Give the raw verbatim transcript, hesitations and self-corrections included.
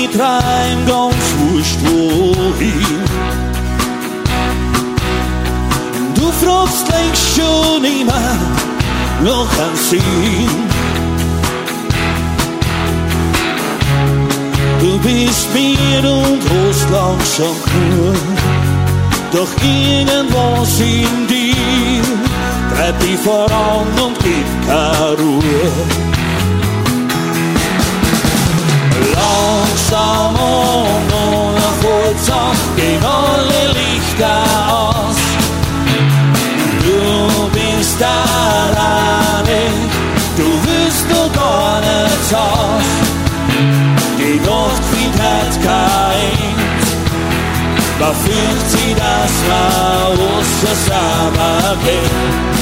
ich treib ganz wurscht wohin. Du fragst längst schon immer noch an Sinn. Du bist mir und hast langsam genug, doch irgendwas in dir treibt dich voran und gibt keine Ruhe. Langsam und unaufhaltsam gehen alle Lichter aus. Du bist alleine, du willst nur gar nichts aus. Die Nacht findet halt kein, man fühlt sich, dass man was zusammen geht.